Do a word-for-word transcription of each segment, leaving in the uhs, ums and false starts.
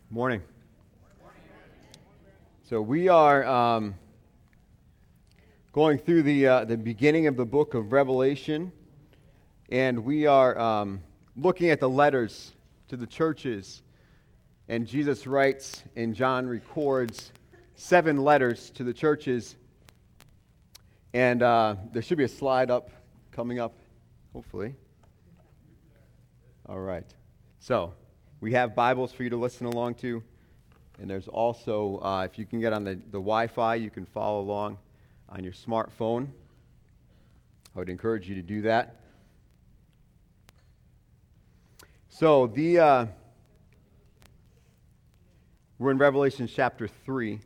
Morning. So we are um, going through the uh, the beginning of the book of Revelation, and we are um, looking at the letters to the churches. And Jesus writes, and John records seven letters to the churches. And uh, there should be a slide up coming up, hopefully. All right. So we have Bibles for you to listen along to. And there's also, uh, if you can get on the, the Wi-Fi, you can follow along on your smartphone. I would encourage you to do that. So the uh, we're in Revelation chapter three.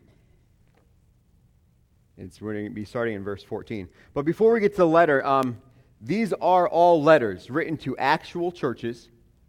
It's, we're going to be starting in verse fourteen. But before we get to the letter, um, these are all letters written to actual churches.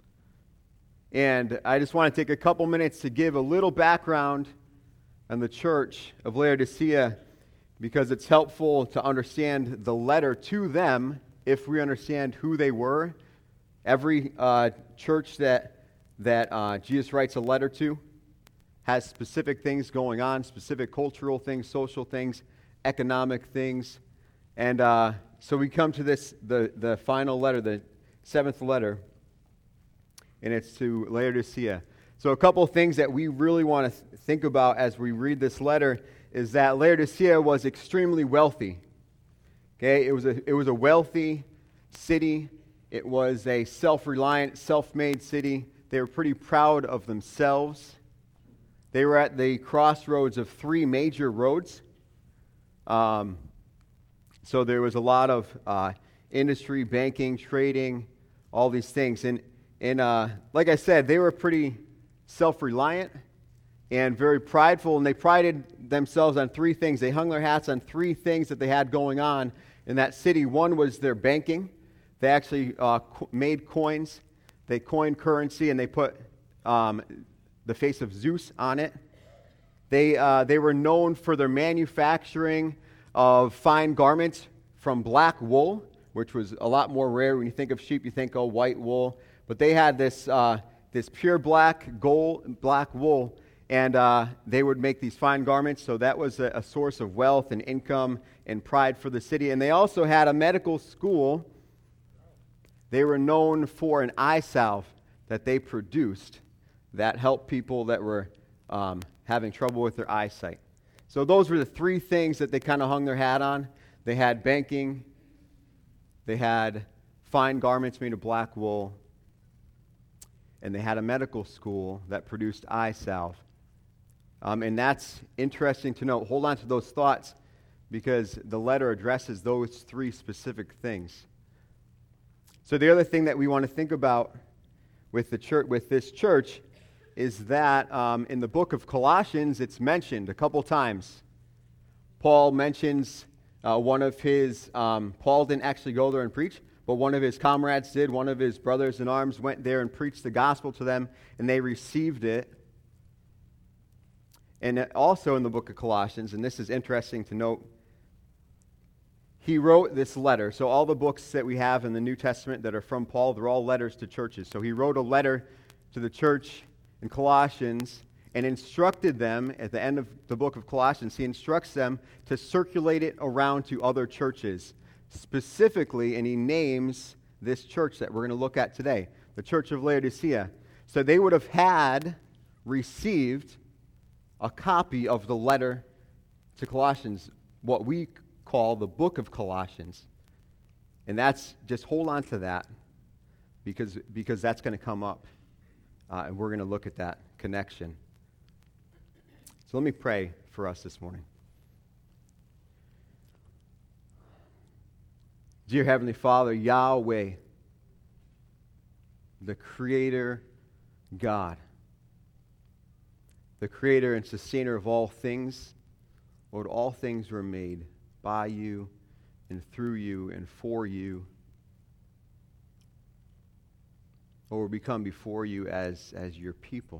And I just want to take a couple minutes to give a little background on the church of Laodicea, because it's helpful to understand the letter to them if we understand who they were. Every uh, church that, that uh, Jesus writes a letter to has specific things going on, specific cultural things, social things, economic things. And uh, so we come to this, the, the final letter, the seventh letter, and it's to Laodicea. So a couple of things that we really want to th- think about as we read this letter is that Laodicea was extremely wealthy. Okay, it was a it was a wealthy city. It was a self-reliant, self-made city. They were pretty proud of themselves. They were at the crossroads of three major roads. Um, so there was a lot of uh, industry, banking, trading, all these things. And And uh, like I said, they were pretty self-reliant and very prideful, and they prided themselves on three things. They hung their hats on three things that they had going on in that city. One was their banking. They actually uh, co- made coins. They coined currency, and they put um, the face of Zeus on it. They, uh, they were known for their manufacturing of fine garments from black wool, which was a lot more rare. When you think of sheep, you think, oh, white wool. But they had this uh, this pure black gold, black wool, and uh, they would make these fine garments. So that was a, a source of wealth and income and pride for the city. And they also had a medical school. They were known for an eye salve that they produced that helped people that were um, having trouble with their eyesight. So those were the three things that they kind of hung their hat on. They had banking. They had fine garments made of black wool. And they had a medical school that produced eye salve. Um, and that's interesting to note. Hold on to those thoughts, because the letter addresses those three specific things. So the other thing that we want to think about with the church, with this church, is that um, in the book of Colossians, it's mentioned a couple times. Paul mentions uh, one of his. Um, Paul didn't actually go there and preach, but one of his comrades did. One of his brothers in arms went there and preached the gospel to them, and they received it. And also in the book of Colossians, and this is interesting to note, he wrote this letter. So all the books that we have in the New Testament that are from Paul, they're all letters to churches. So he wrote a letter to the church in Colossians and instructed them, at the end of the book of Colossians, he instructs them to circulate it around to other churches. Specifically, and he names this church that we're going to look at today, the church of Laodicea. So they would have had received a copy of the letter to Colossians, what we call the book of Colossians. And that's, just hold on to that, because, because that's going to come up. Uh, and we're going to look at that connection. So let me pray for us this morning. Dear Heavenly Father, Yahweh, the Creator God, the Creator and Sustainer of all things, Lord, all things were made by you and through you and for you. Lord, we come before you as, as your people.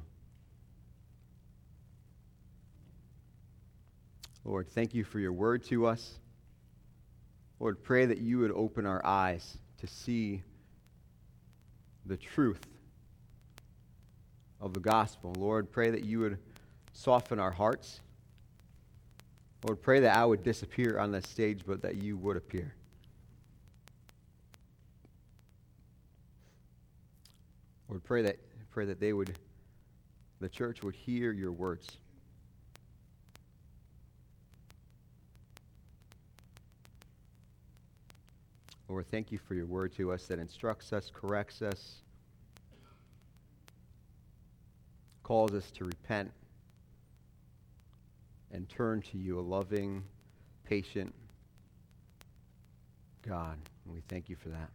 Lord, thank you for your word to us. Lord, pray that you would open our eyes to see the truth of the gospel. Lord, pray that you would soften our hearts. Lord, pray that I would disappear on this stage, but that you would appear. Lord, pray that pray that they would, the church would hear your words. Lord, thank you for your word to us that instructs us, corrects us, calls us to repent and turn to you, a loving, patient God. And we thank you for that.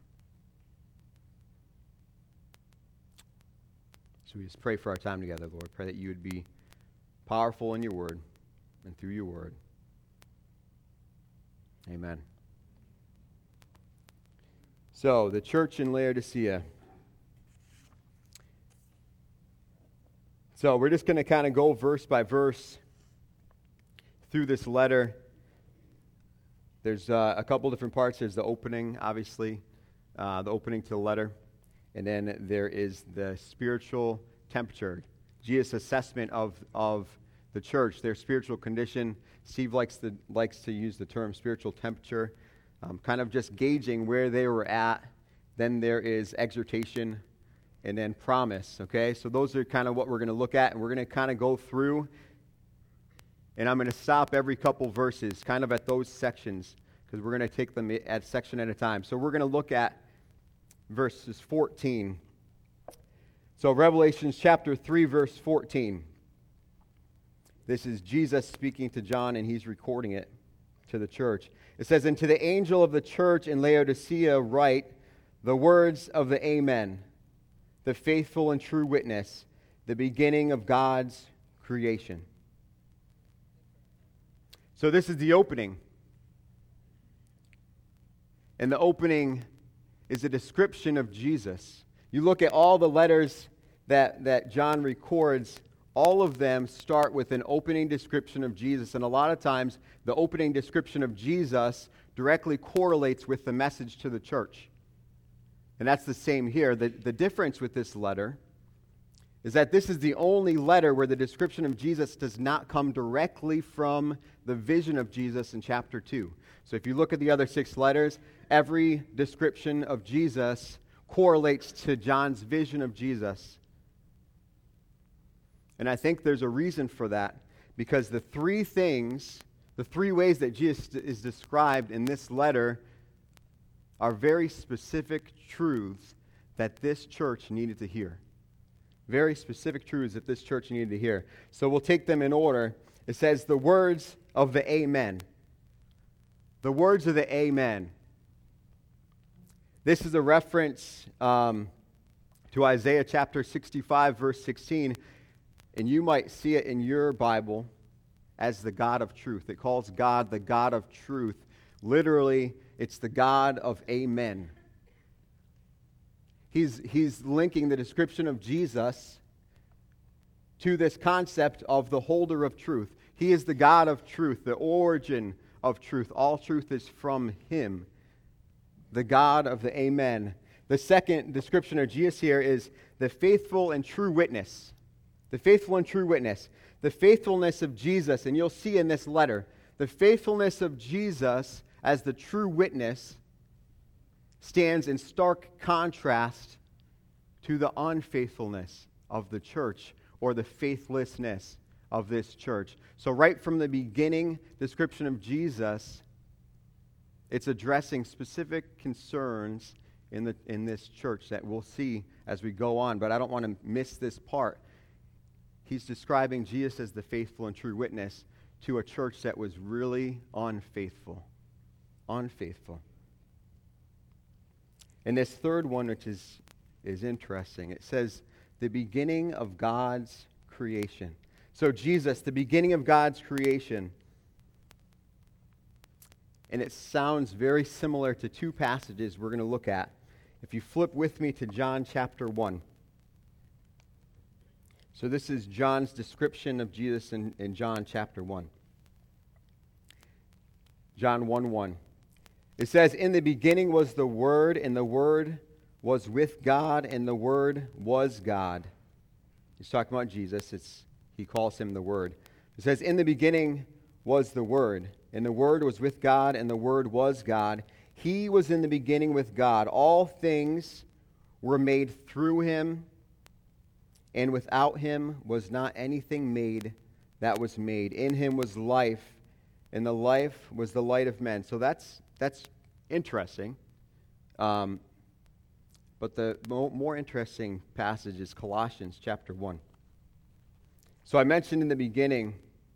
So we just pray for our time together, Lord. Pray that you would be powerful in your word and through your word. Amen. So, the church in Laodicea. So, we're just going to kind of go verse by verse through this letter. There's uh, a couple different parts. There's the opening, obviously, uh, the opening to the letter. And then there is the spiritual temperature, Jesus' assessment of, of the church, their spiritual condition. Steve likes to, likes to use the term spiritual temperature. Um, kind of just gauging where they were at. Then there is exhortation and then promise, okay? So those are kind of what we're going to look at, and we're going to kind of go through, and I'm going to stop every couple verses, kind of at those sections, because we're going to take them at section at a time. So we're going to look at verses fourteen. So Revelation chapter three, verse fourteen. This is Jesus speaking to John, and he's recording it to the church. It says, "And to the angel of the church in Laodicea write the words of the Amen, the faithful and true witness, the beginning of God's creation." So this is the opening. And the opening is a description of Jesus. You look at all the letters that, that John records, all of them start with an opening description of Jesus. And a lot of times, the opening description of Jesus directly correlates with the message to the church. And that's the same here. The, the difference with this letter is that this is the only letter where the description of Jesus does not come directly from the vision of Jesus in chapter two. So if you look at the other six letters, every description of Jesus correlates to John's vision of Jesus. And I think there's a reason for that, because the three things, the three ways that Jesus is described in this letter are very specific truths that this church needed to hear. Very specific truths that this church needed to hear. So we'll take them in order. It says the words of the Amen. The words of the Amen. This is a reference um, to Isaiah chapter sixty-five, verse sixteen. And you might see it in your Bible as the God of truth. It calls God the God of truth. Literally, it's the God of Amen. He's, he's linking the description of Jesus to this concept of the holder of truth. He is the God of truth, the origin of truth. All truth is from Him, the God of the Amen. The second description of Jesus here is the faithful and true witness. The faithful and true witness. The faithfulness of Jesus, and you'll see in this letter, the faithfulness of Jesus as the true witness stands in stark contrast to the unfaithfulness of the church, or the faithlessness of this church. So right from the beginning description of Jesus, it's addressing specific concerns in the in this church that we'll see as we go on, but I don't want to miss this part. He's describing Jesus as the faithful and true witness to a church that was really unfaithful. Unfaithful. And this third one, which is, is interesting, it says, the beginning of God's creation. So Jesus, the beginning of God's creation. And it sounds very similar to two passages we're going to look at. If you flip with me to John chapter one. So this is John's description of Jesus in, in John chapter one. John one one. It says, "In the beginning was the Word, and the Word was with God, and the Word was God. He's talking about Jesus. It's, he calls him the Word. It says, in the beginning was the Word, and the Word was with God, and the Word was God. He was in the beginning with God. All things were made through him, and without him was not anything made that was made. In him was life, and the life was the light of men. So that's that's interesting. Um, but the mo- more interesting passage is Colossians chapter one. So I mentioned in the beginning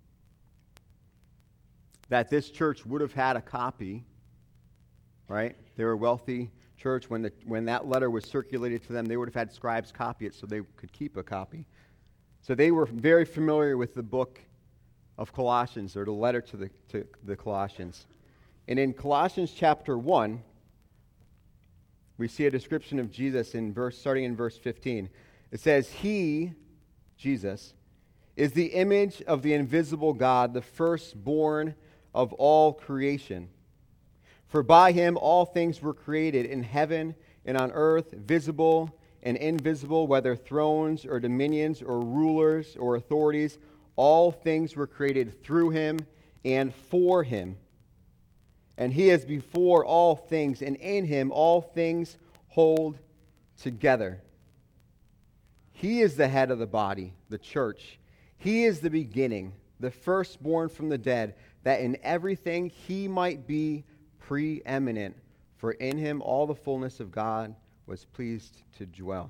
that this church would have had a copy, right? They were a wealthy church. When the when that letter was circulated to them, they would have had scribes copy it so they could keep a copy. So they were very familiar with the book of Colossians, or the letter to the to the Colossians. And in Colossians chapter one, we see a description of Jesus in verse starting in verse fifteen. It says, "He, Jesus, is the image of the invisible God, the firstborn of all creation. For by him all things were created in heaven and on earth, visible and invisible, whether thrones or dominions or rulers or authorities. All things were created through him and for him. And he is before all things, and in him all things hold together. He is the head of the body, the church. He is the beginning, the firstborn from the dead, that in everything he might be preeminent. For in him all the fullness of God was pleased to dwell."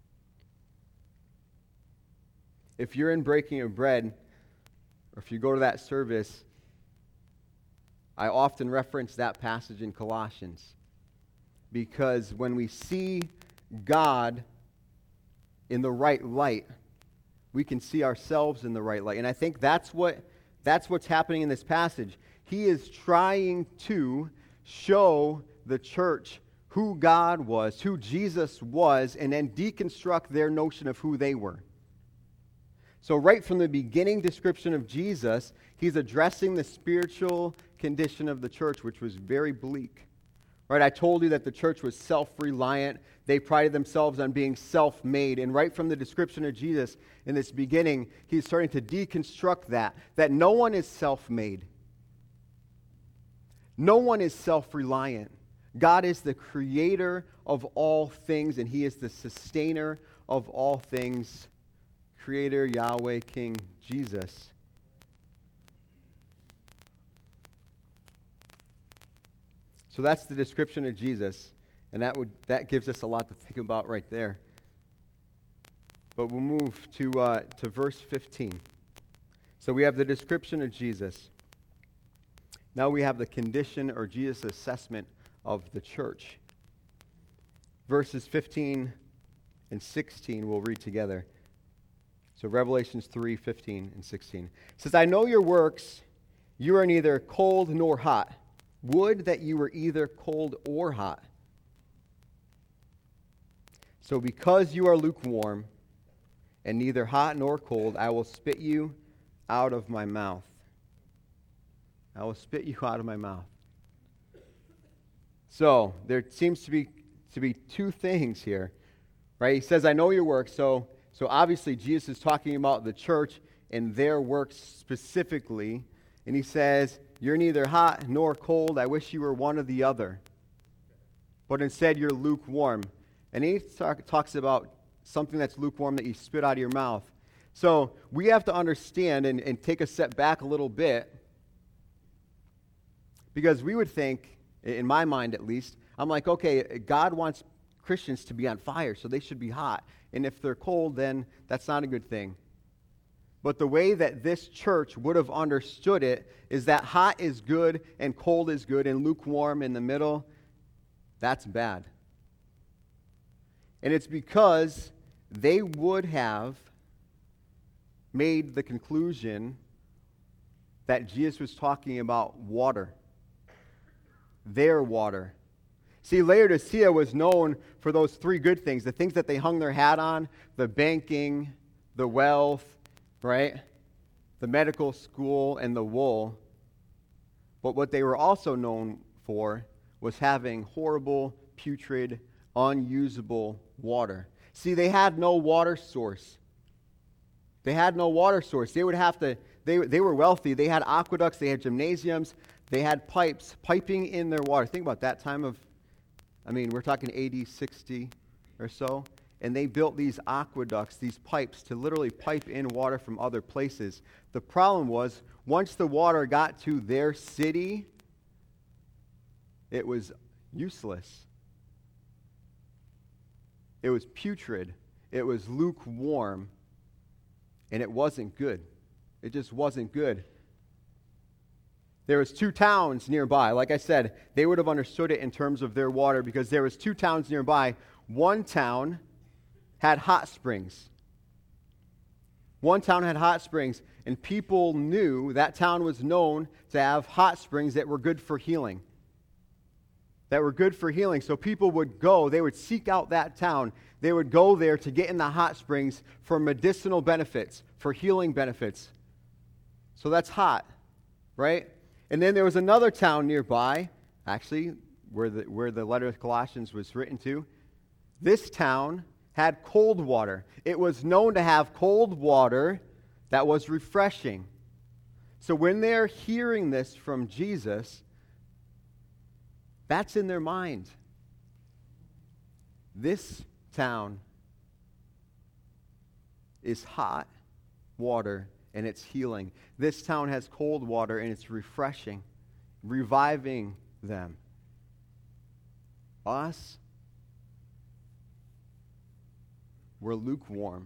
If you're in breaking of bread, or if you go to that service, I often reference that passage in Colossians. Because when we see God in the right light, we can see ourselves in the right light. And I think that's what that's what's happening in this passage. He is trying to show the church who God was, who Jesus was, and then deconstruct their notion of who they were. So right from the beginning description of Jesus, he's addressing the spiritual condition of the church, which was very bleak. Right, I told you that the church was self-reliant. They prided themselves on being self-made. And right from the description of Jesus in this beginning, he's starting to deconstruct that, that no one is self-made. No one is self-reliant. God is the creator of all things, and he is the sustainer of all things. Creator, Yahweh, King, Jesus. So that's the description of Jesus, and that would that gives us a lot to think about right there. But we'll move to uh, to verse fifteen. So we have the description of Jesus. Now we have the condition or Jesus' assessment of the church. Verses fifteen and sixteen we'll read together. So Revelations three, fifteen and sixteen. It says, "I know your works. You are neither cold nor hot. Would that you were either cold or hot. So because you are lukewarm and neither hot nor cold, I will spit you out of my mouth." I will spit you out of my mouth. So there seems to be to be two things here, right? He says, "I know your works." So so obviously Jesus is talking about the church and their works specifically, and he says, "You're neither hot nor cold. I wish you were one or the other. But instead, you're lukewarm." And he talk, talks about something that's lukewarm that you spit out of your mouth. So we have to understand and, and take a step back a little bit, because we would think, in my mind at least, I'm like, okay, God wants Christians to be on fire, so they should be hot. And if they're cold, then that's not a good thing. But the way that this church would have understood it is that hot is good and cold is good, and lukewarm in the middle, that's bad. And it's because they would have made the conclusion that Jesus was talking about water. Their water. See, Laodicea was known for those three good things, the things that they hung their hat on, the banking, the wealth, right? The medical school and the wool. But what they were also known for was having horrible, putrid, unusable water. See, they had no water source. They had no water source. They would have to, they, they were wealthy. They had aqueducts, they had gymnasiums, they had pipes, piping in their water. Think about that time of, I mean, we're talking A D sixty or so, and they built these aqueducts, these pipes, to literally pipe in water from other places. The problem was, once the water got to their city, it was useless. It was putrid. It was lukewarm. And it wasn't good. It just wasn't good. There was two towns nearby. Like I said, they would have understood it in terms of their water because there was two towns nearby. One town had hot springs. One town had hot springs, and people knew that town was known to have hot springs that were good for healing. That were good for healing. So people would go, they would seek out that town. They would go there to get in the hot springs for medicinal benefits, for healing benefits. So that's hot, right? And then there was another town nearby, actually, where the, where the letter of Colossians was written to. This town had cold water. It was known to have cold water that was refreshing. So when they're hearing this from Jesus, that's in their mind. This town is hot water and it's healing. This town has cold water and it's refreshing, reviving them. Us, we're lukewarm,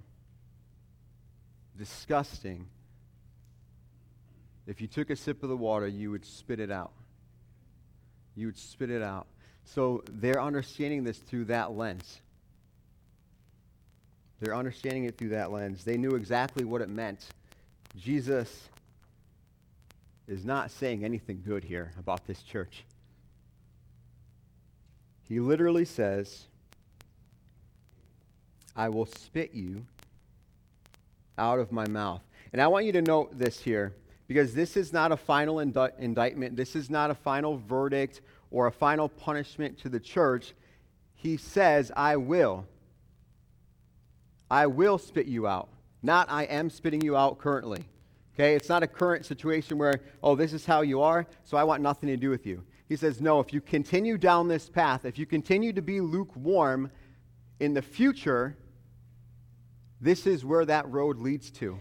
disgusting. If you took a sip of the water, you would spit it out. You would spit it out. So they're understanding this through that lens. They're understanding it through that lens. They knew exactly what it meant. Jesus is not saying anything good here about this church. He literally says, I will spit you out of my mouth. And I want you to note this here, because this is not a final indi- indictment. This is not a final verdict or a final punishment to the church. He says, I will. I will spit you out. Not I am spitting you out currently. Okay? It's not a current situation where, oh, this is how you are, so I want nothing to do with you. He says, no, if you continue down this path, if you continue to be lukewarm in the future, this is where that road leads to.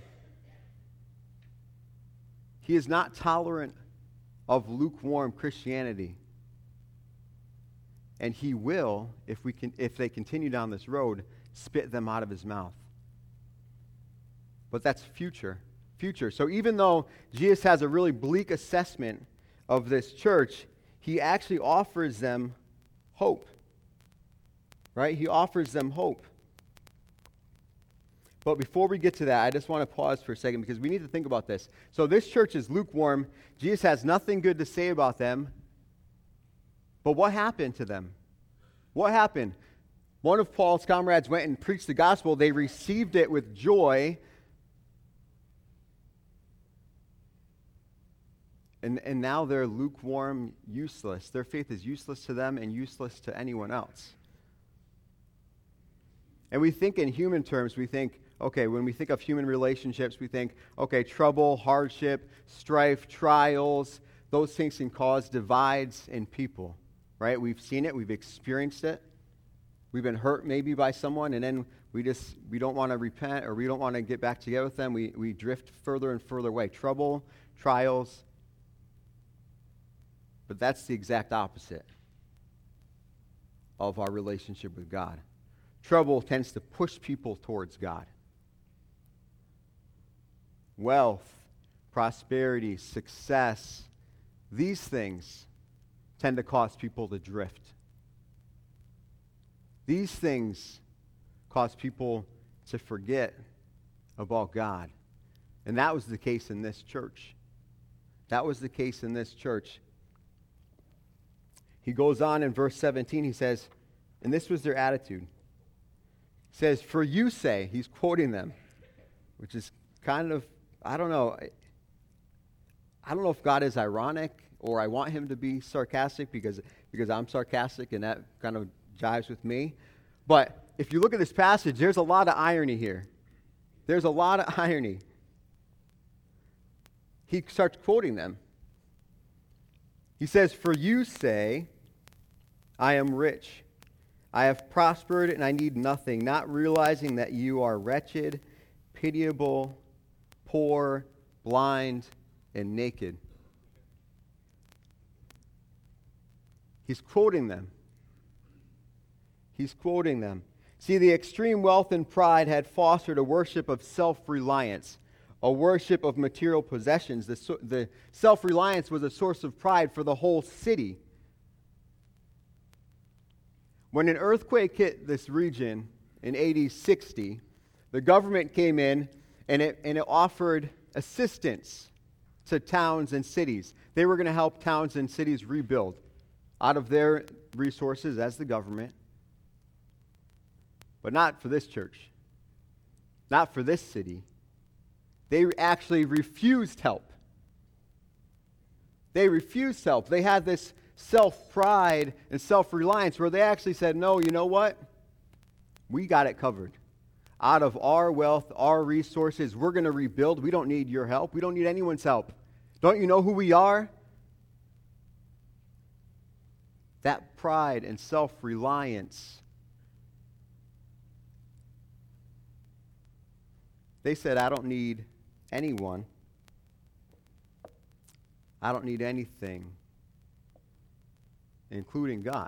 He is not tolerant of lukewarm Christianity. And he will, if we can, if they continue down this road, spit them out of his mouth. But that's future. Future. So even though Jesus has a really bleak assessment of this church, he actually offers them hope. Right? He offers them hope. But before we get to that, I just want to pause for a second because we need to think about this. So this church is lukewarm. Jesus has nothing good to say about them. But what happened to them? What happened? One of Paul's comrades went and preached the gospel. They received it with joy. And, and now they're lukewarm, useless. Their faith is useless to them and useless to anyone else. And we think in human terms, we think, okay, when we think of human relationships, we think, okay, trouble, hardship, strife, trials, those things can cause divides in people, right? We've seen it, we've experienced it. We've been hurt maybe by someone, and then we just, we don't want to repent or we don't want to get back together with them. We, we drift further and further away. Trouble, trials. But that's the exact opposite of our relationship with God. Trouble tends to push people towards God. Wealth, prosperity, success, these things tend to cause people to drift. These things cause people to forget about God. And that was the case in this church. That was the case in this church. He goes on in verse seventeen, he says, and this was their attitude. He says, for you say, he's quoting them, which is kind of, I don't know, I don't know if God is ironic or I want him to be sarcastic because, because I'm sarcastic and that kind of jives with me. But if you look at this passage, there's a lot of irony here. there's a lot of irony. He starts quoting them. He says, "For you say, I am rich. I have prospered and I need nothing, not realizing that you are wretched, pitiable, poor, blind, and naked." He's quoting them. He's quoting them. See, the extreme wealth and pride had fostered a worship of self-reliance, a worship of material possessions. The, so, the self-reliance was a source of pride for the whole city. When an earthquake hit this region in A D sixty, the government came in and it, and it offered assistance to towns and cities. They were going to help towns and cities rebuild out of their resources as the government. But not for this church. Not for this city. They actually refused help. They refused help. They had this self-pride and self-reliance where they actually said, no, you know what? We got it covered. Out of our wealth, our resources, we're going to rebuild. We don't need your help. We don't need anyone's help. Don't you know who we are? That pride and self-reliance. They said, I don't need anyone. I don't need anything, including God.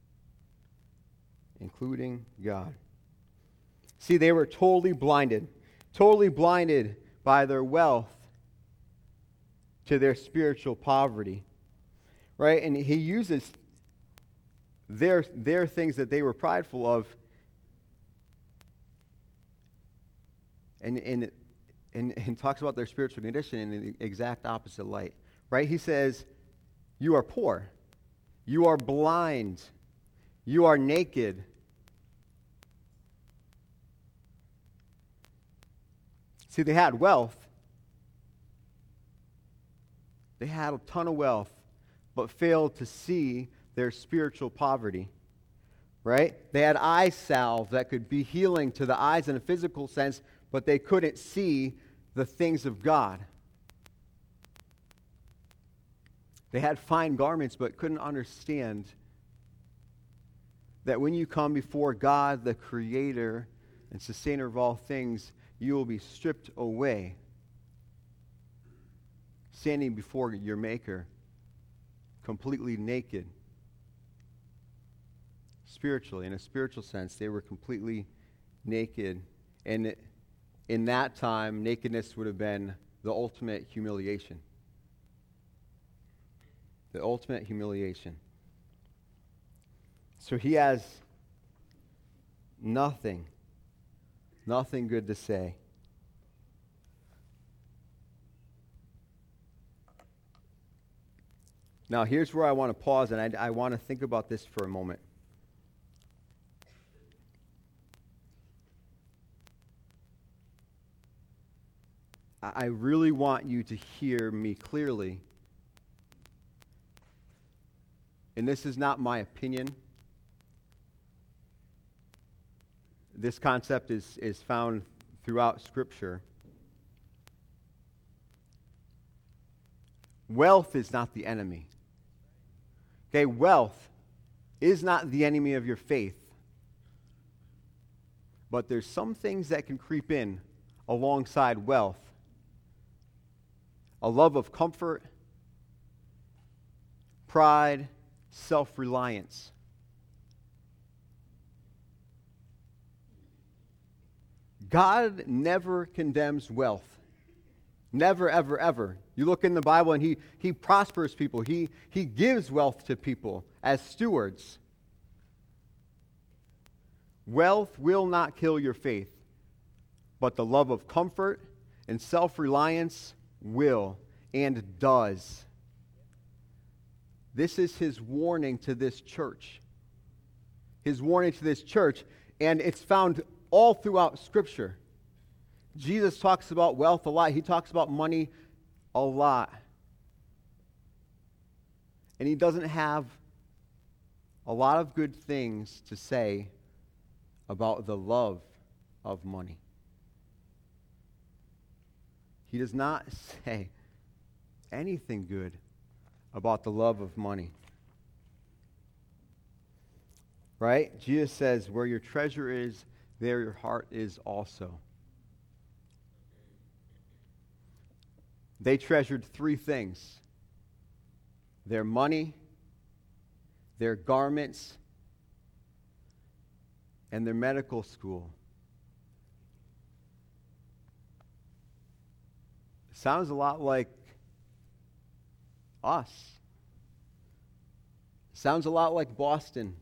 Including God. See, they were totally blinded, totally blinded by their wealth to their spiritual poverty. Right? And he uses their, their things that they were prideful of and, and, and, and talks about their spiritual condition in the exact opposite light. Right? He says, you are poor. You are blind. You are naked. See, they had wealth. They had a ton of wealth, but failed to see their spiritual poverty. Right? They had eye salve that could be healing to the eyes in a physical sense, but they couldn't see the things of God. They had fine garments, but couldn't understand that when you come before God, the Creator and Sustainer of all things, you will be stripped away, standing before your Maker, completely naked. Spiritually, in a spiritual sense, they were completely naked. And in that time, nakedness would have been the ultimate humiliation. The ultimate humiliation. So he has nothing, nothing good to say. Now, here's where I want to pause, and I, I want to think about this for a moment. I, I really want you to hear me clearly. And this is not my opinion. This concept is, is found throughout Scripture. Wealth is not the enemy. Okay, wealth is not the enemy of your faith. But there's some things that can creep in alongside wealth. A love of comfort, pride, self-reliance. God never condemns wealth. Never, ever, ever. You look in the Bible and he, he prospers people. He, he gives wealth to people as stewards. Wealth will not kill your faith, but the love of comfort and self-reliance will and does. This is his warning to this church. His warning to this church, and it's found all throughout Scripture. Jesus talks about wealth a lot. He talks about money a lot. And he doesn't have a lot of good things to say about the love of money. He does not say anything good about the love of money. Right? Jesus says, where your treasure is, there your heart is also. They treasured three things: their money, their garments, and their medical school. Sounds a lot like us. Sounds a lot like Boston.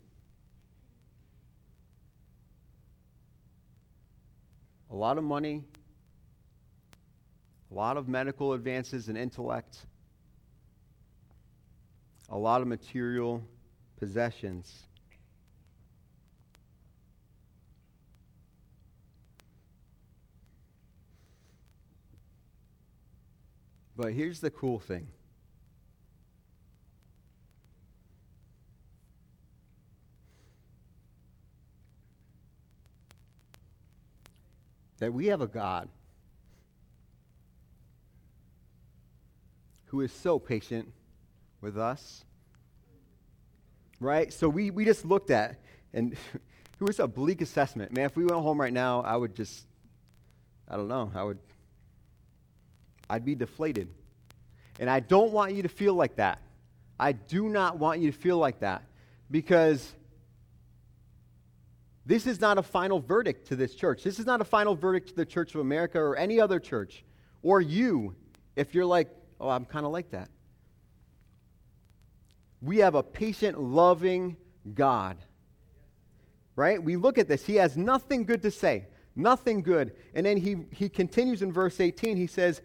A lot of money, a lot of medical advances and intellect, a lot of material possessions. But here's the cool thing. That we have a God who is so patient with us. Right? So we, we just looked at, and it was a bleak assessment. Man, if we went home right now, I would just, I don't know, I would, I'd be deflated. And I don't want you to feel like that. I do not want you to feel like that. Because this is not a final verdict to this church. This is not a final verdict to the Church of America or any other church. Or you, if you're like, oh, I'm kind of like that. We have a patient, loving God. Right? We look at this. He has nothing good to say. Nothing good. And then he, he continues in verse eighteen. He says,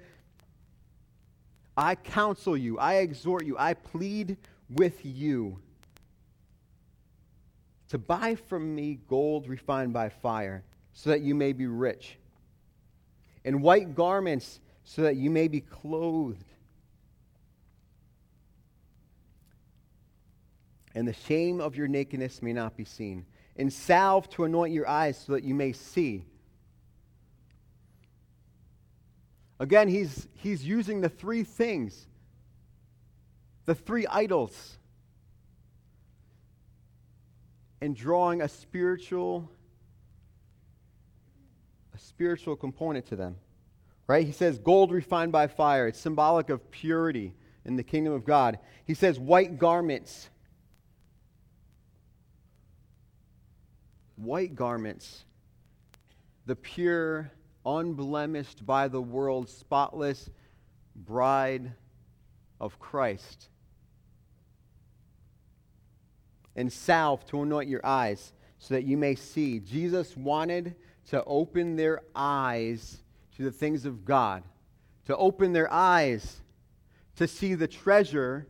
I counsel you, I exhort you, I plead with you to buy from me gold refined by fire, so that you may be rich, and white garments, so that you may be clothed, and the shame of your nakedness may not be seen, and salve to anoint your eyes, so that you may see. Again, he's, he's using the three things, the three idols, and drawing a spiritual, a spiritual component to them. Right? He says gold refined by fire. It's symbolic of purity in the kingdom of God. He says white garments. White garments. The pure, unblemished by the world, spotless bride of Christ. And salve to anoint your eyes, so that you may see. Jesus wanted to open their eyes to the things of God, to open their eyes to see the treasure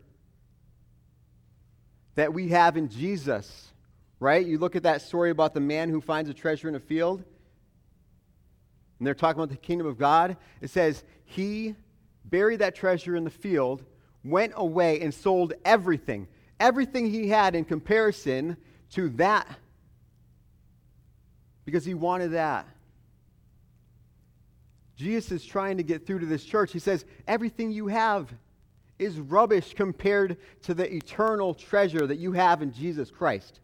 that we have in Jesus. Right? You look at that story about the man who finds a treasure in a field, and they're talking about the kingdom of God. It says, he buried that treasure in the field, went away and sold everything. Everything he had in comparison to that. Because he wanted that. Jesus is trying to get through to this church. He says, everything you have is rubbish compared to the eternal treasure that you have in Jesus Christ.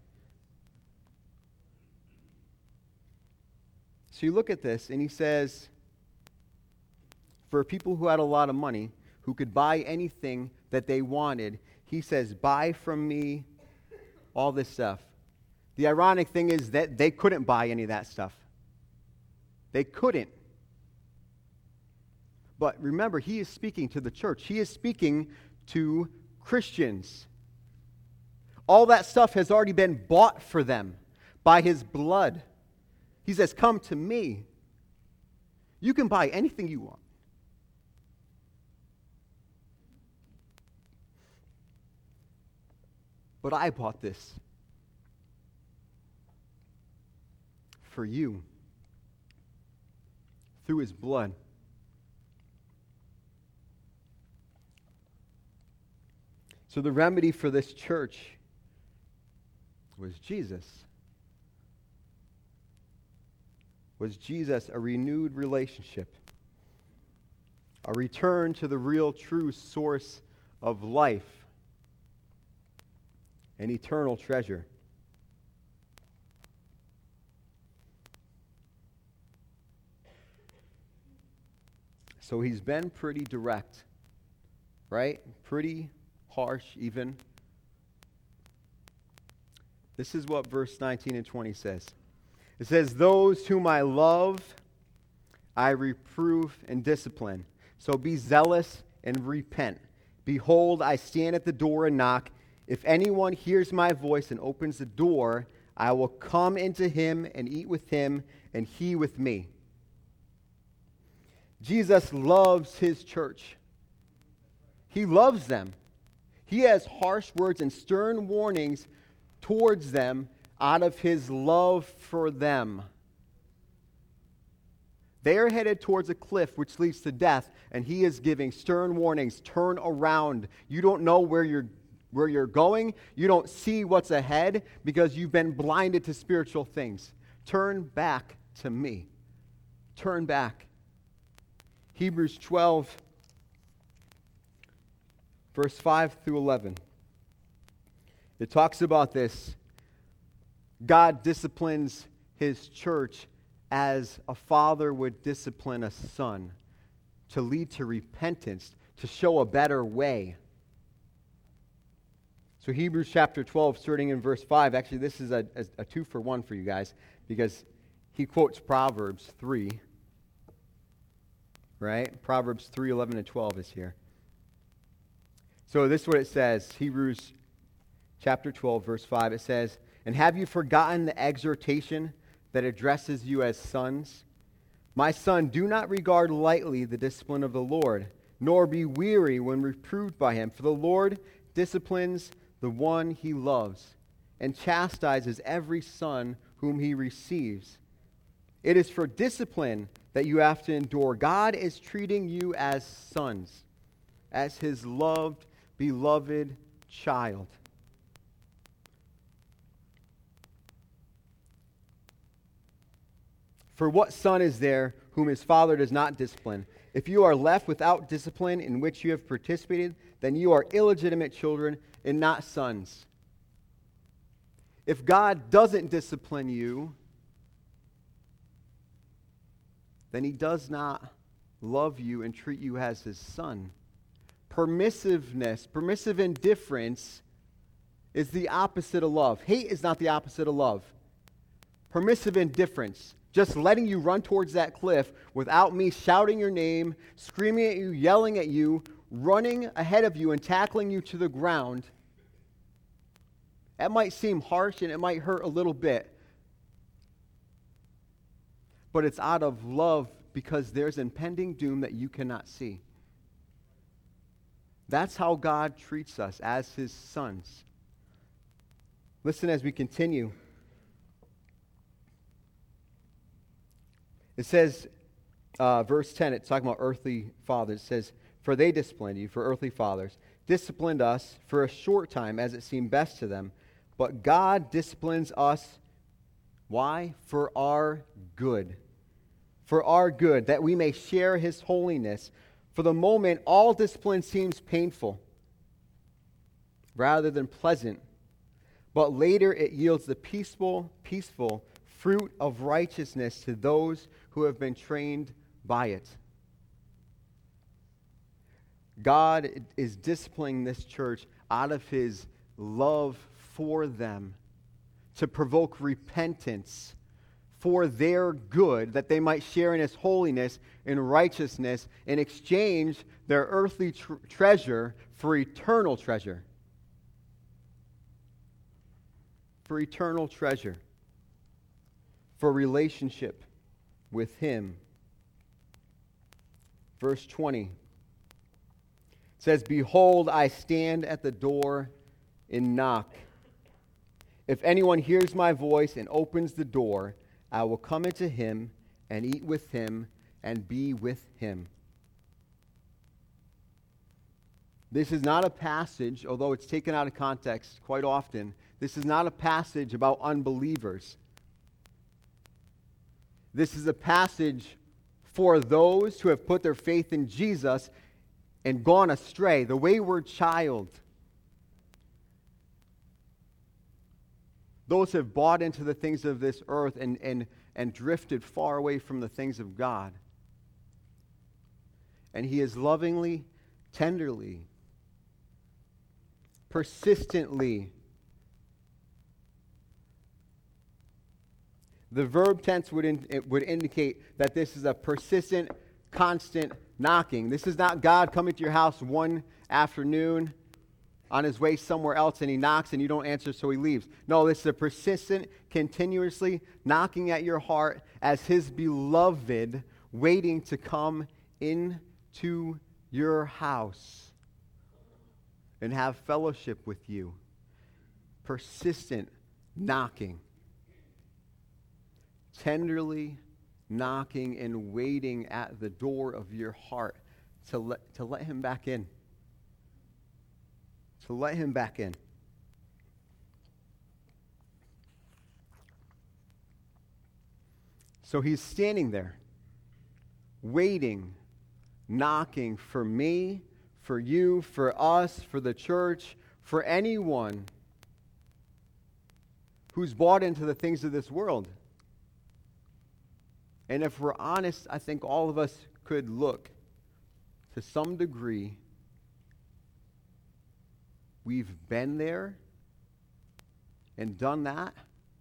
So you look at this, and he says, for people who had a lot of money, who could buy anything that they wanted, he says, buy from me all this stuff. The ironic thing is that they couldn't buy any of that stuff. They couldn't. But remember, he is speaking to the church. He is speaking to Christians. All that stuff has already been bought for them by his blood. He says, come to me. You can buy anything you want. But I bought this for you through his blood. So the remedy for this church was Jesus. Was Jesus a renewed relationship a return to the real, true source of life, an eternal treasure. So he's been pretty direct, right? Pretty harsh even. This is what verse nineteen and twenty says. It says, "Those whom I love, I reprove and discipline. So be zealous and repent. Behold, I stand at the door and knock. If anyone hears my voice and opens the door, I will come into him and eat with him, and he with me." Jesus loves his church. He loves them. He has harsh words and stern warnings towards them out of his love for them. They are headed towards a cliff which leads to death, and he is giving stern warnings. Turn around. You don't know where you're where you're going. You don't see what's ahead because you've been blinded to spiritual things. Turn back to me. Turn back. Hebrews twelve, verse five through eleven. It talks about this. God disciplines his church as a father would discipline a son to lead to repentance, to show a better way. So Hebrews chapter twelve, starting in verse five, actually this is a, a, a two for one for you guys, because he quotes Proverbs three, right? Proverbs three, eleven and twelve is here. So this is what it says, Hebrews chapter twelve, verse five, it says, "And have you forgotten the exhortation that addresses you as sons? My son, do not regard lightly the discipline of the Lord, nor be weary when reproved by him. For the Lord disciplines the one he loves, and chastises every son whom he receives. It is for discipline that you have to endure. God is treating you as sons, as his loved, beloved child." For what son is there whom his father does not discipline? If you are left without discipline in which you have participated, then you are illegitimate children and not sons. If God doesn't discipline you, then he does not love you and treat you as his son. Permissiveness, permissive indifference is the opposite of love. Hate is not the opposite of love. Permissive indifference, just letting you run towards that cliff without me shouting your name, screaming at you, yelling at you, running ahead of you and tackling you to the ground. That might seem harsh and it might hurt a little bit. But it's out of love because there's impending doom that you cannot see. That's how God treats us as his sons. Listen as we continue. It says, uh, verse ten, it's talking about earthly fathers. It says, "For they disciplined you," for earthly fathers, "disciplined us for a short time as it seemed best to them. But God disciplines us." Why? For our good. For our good, that we may share his holiness. For the moment, all discipline seems painful rather than pleasant. But later it yields the peaceful, peaceful fruit of righteousness to those who have been trained by it. God is disciplining this church out of his love for them to provoke repentance for their good, that they might share in his holiness and righteousness and exchange their earthly tr- treasure for eternal treasure. For eternal treasure. For relationship with him. Verse twenty says, "Behold, I stand at the door and knock. If anyone hears my voice and opens the door, I will come into him and eat with him and be with him." This is not a passage, although it's taken out of context quite often, this is not a passage about unbelievers. This is a passage for those who have put their faith in Jesus and gone astray, the wayward child. Those who have bought into the things of this earth and, and, and drifted far away from the things of God. And he is lovingly, tenderly, persistently. The verb tense would, in, it would indicate that this is a persistent, constant knocking. This is not God coming to your house one afternoon on his way somewhere else and he knocks and you don't answer, so he leaves. No, this is a persistent, continuously knocking at your heart as his beloved, waiting to come into your house and have fellowship with you. Persistent knocking. Tenderly knocking and waiting at the door of your heart to let, to let him back in. To let him back in. So he's standing there, waiting, knocking for me, for you, for us, for the church, for anyone who's bought into the things of this world. And if we're honest, I think all of us could look to some degree. We've been there and done that.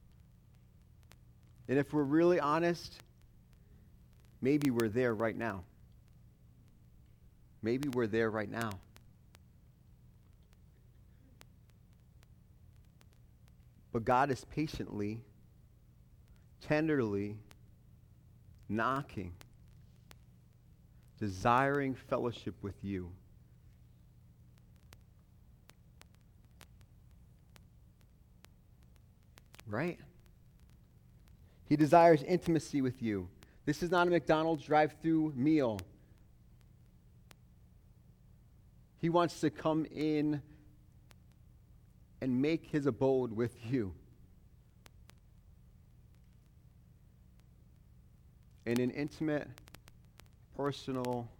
And if we're really honest, maybe we're there right now. Maybe we're there right now. But God is patiently, tenderly knocking, desiring fellowship with you. Right? He desires intimacy with you. This is not a McDonald's drive-through meal. He wants to come in and make his abode with you. In an intimate, personal,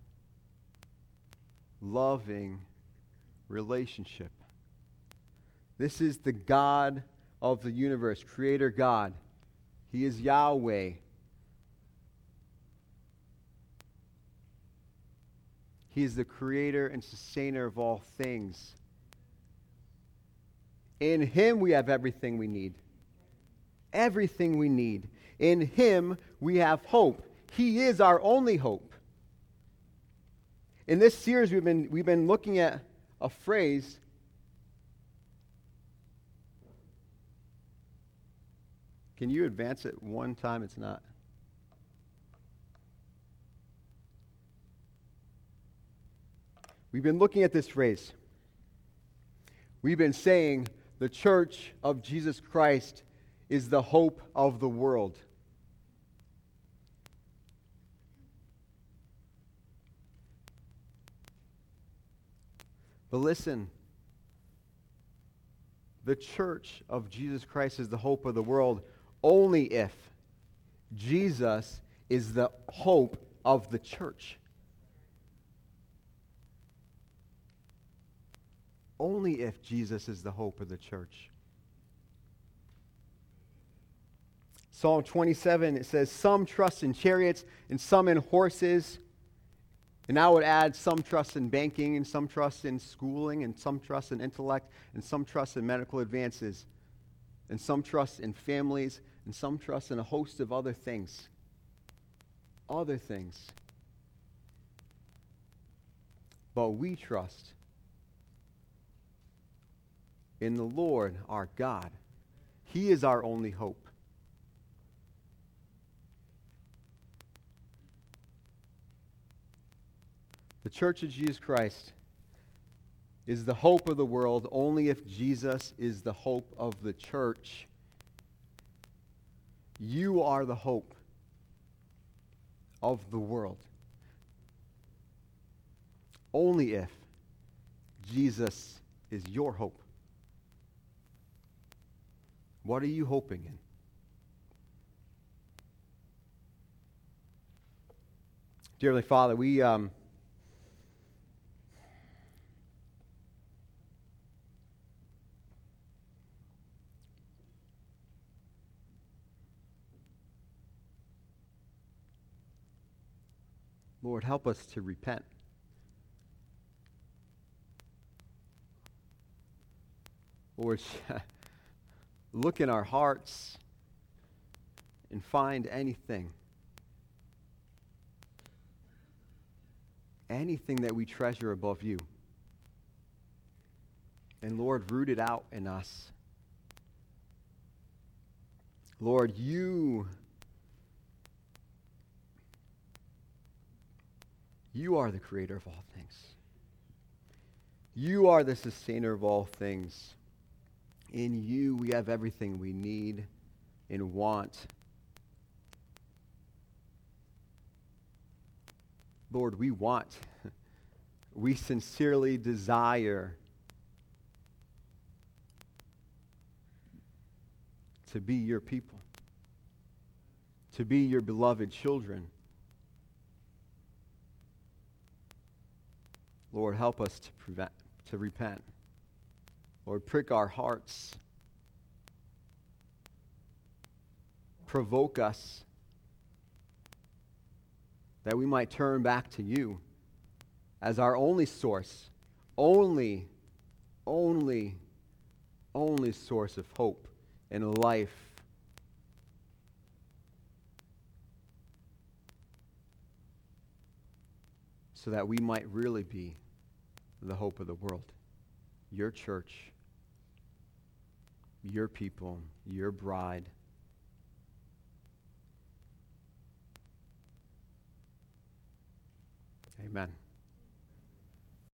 loving relationship. This is the God of the universe, Creator God. He is Yahweh. He is the creator and sustainer of all things. In him we have everything we need. Everything we need. In him we have hope. He is our only hope. In this series we've been we've been looking at a phrase. Can you advance it one time? It's not. We've been looking at this phrase. We've been saying the church of Jesus Christ is the hope of the world. But listen, the church of Jesus Christ is the hope of the world only if Jesus is the hope of the church. Only if Jesus is the hope of the church. Psalm twenty-seven, it says, some trust in chariots and some in horses. And I would add some trust in banking and some trust in schooling and some trust in intellect and some trust in medical advances and some trust in families and some trust in a host of other things. Other things. But we trust in the Lord our God. He is our only hope. The church of Jesus Christ is the hope of the world only if Jesus is the hope of the church. You are the hope of the world. Only if Jesus is your hope. What are you hoping in? Dearly Father, we um, Lord, help us to repent. Lord, look in our hearts and find anything, anything that we treasure above you. And Lord, root it out in us. Lord, you, you are the creator of all things. You are the sustainer of all things. In you we have everything we need and want. Lord, we want, we sincerely desire to be your people, to be your beloved children. Lord, help us to prevent, to repent. Lord, prick our hearts. Provoke us that we might turn back to you as our only source, only, only, only source of hope and life. So that we might really be the hope of the world. Your church, your people, your bride. Amen.